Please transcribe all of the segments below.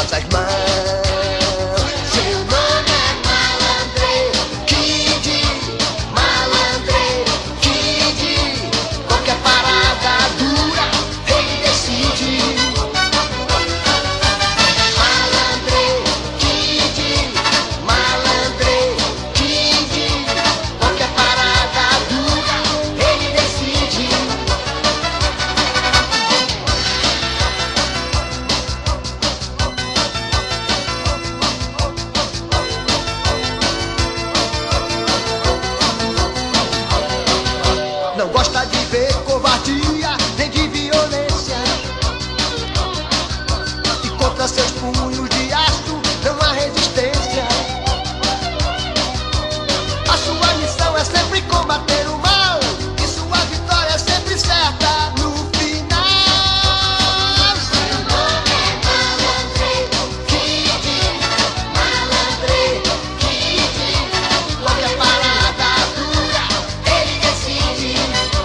nossas mãos. Seu nome é Malandreiro Kid, Malandreiro Kid. Qualquer parada dura, ele decide. Malandreiro Kid, Malandreiro Kid. Qualquer parada dura, ele decide. Não gosta de ver covardia, nem de violência. E contra seus punhos de aço não há resistência. A sua missão é sempre combater o mal, e sua vitória é sempre certa no final. Seu nome é Malandreiro Kid, Malandreiro Kid. Qualquer parada dura, ele decide.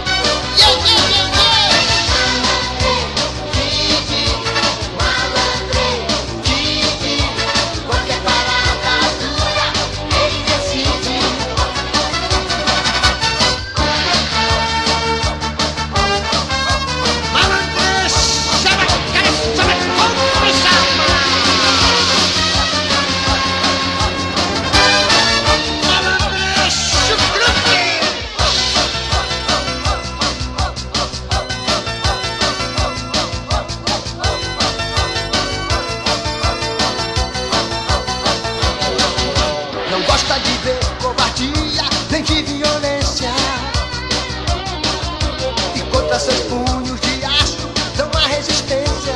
Não gosta de ver covardia, nem de violência. E contra seus punhos de aço não há resistência.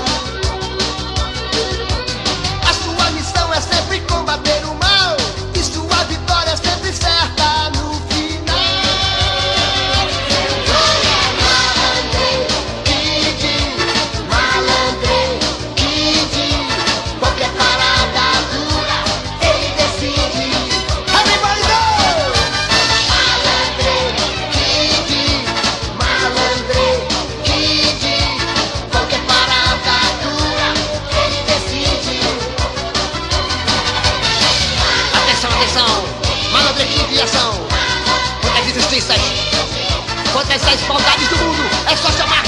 A sua missão é sempre combater o mal, e sua vitória é sempre certa no final. Seu nome é Malandreiro Kid, Malandreiro Kid. Qualquer parada dura, ele decide. Everybody go! Malandreiro Kid, Malandreiro Kid. Qualquer parada dura, ele decide. Atenção, atenção! Malandreiro Kid em ação! Contra as injustiças, contra as maldades do mundo, é só chamar